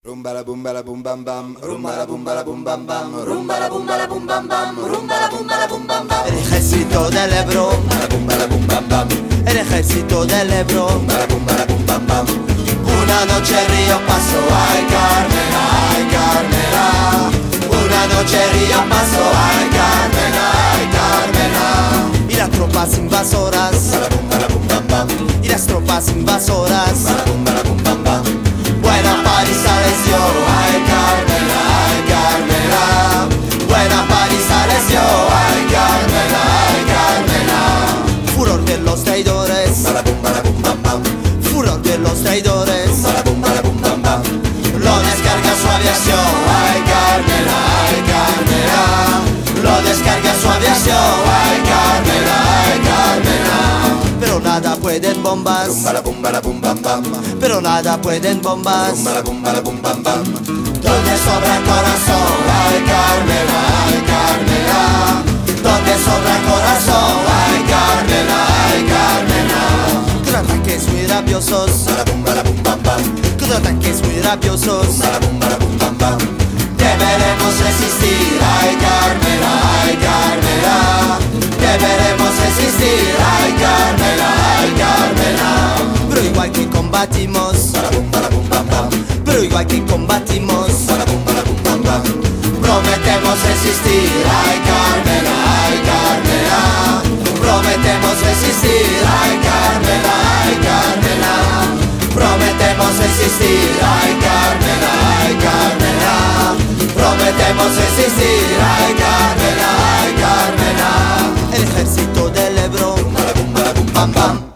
Rumba la bum bam bam, rumba la bum bam bam, rumba la bum bam bam, rumba la bum bam bam. El ejército del Ebro, Rumba la bum bam bam, el ejército del Ebro. rumba la bum bam bam. Una noche Río pasó, ay Carmela, ay Carmela. Una noche Río pasó, ay Carmela, ay Carmela. Y las tropas invasoras, Rumba la bum bam bam, y las tropas invasoras. rumba la bum bam bam. Buena paliza les dio, ay Carmela, ay Carmela. Buena paliza les dio, ay Carmela, ay Carmela. Furor de los traidores, Rumba la bum bam bam, furor de los traidores. rumba la bum bam bam. Lo descarga su aviación, ay Carmela, ay Carmela. Lo descarga su aviación, ay Carmela, ay Carmela. Pero nada pueden bombas, Rumba la bum bam bam, pero nada pueden bombas. rumba la bum bam bam. Donde sobra corazón, ay Carmela, ay Carmela. Donde sobra corazón, ay Carmela, ay Carmela. Con ataques muy rabiosos, Rumba la bum bam bam, con ataques muy rabiosos. rumba la bum bam bam. Deberemos resistir, ay Carmela, ay Carmela. Deberemos resistir, ay Carmela, ay Carmela. Pero igual que combatimos, Rumba la bum bam bam, pero igual que combatimos, rumba la bum bam bam. prometemos resistir, ay Carmela, ay Carmela. Prometemos resistir, ay Carmela, ay Carmela. Prometemos resistir, ay Carmela, ay Carmela. Prometemos resistir, ay Carmela, ay Carmela. El ejército del Ebro, Rumba la bum bam bam. pam pam.